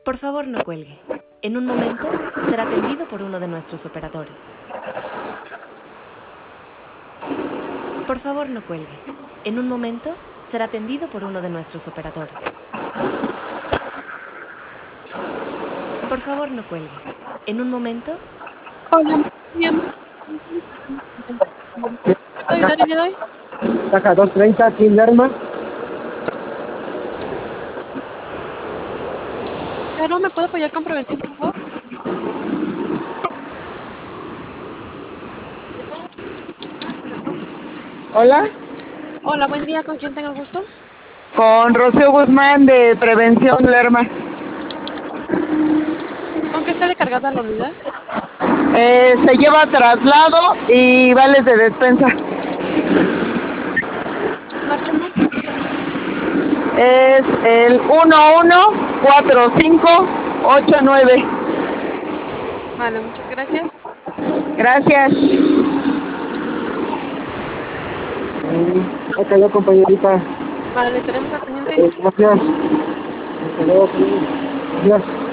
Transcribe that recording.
Por favor, no cuelgue. En un momento será atendido por uno de nuestros operadores. Por favor, no cuelgue. En un momento será atendido por uno de nuestros operadores. Por favor, no cuelgue. En un momento... Hola, bien. ¿Puedo ayudar el día de hoy? Caja 230, aquí en Lerma. Claro, ¿me puedo apoyar con prevención, por favor? Hola, Hola, buen día. ¿Con quién tengo el gusto? con Rocío Guzmán de Prevención Lerma. ¿Con qué sale cargada la unidad? Se lleva traslado y vales de despensa. Marca modelo. Es el 114589. Vale, muchas gracias. Gracias. Ahí cayó, compañerita. Vale, tenemos al pendiente. Gracias. Hasta luego, Gracias.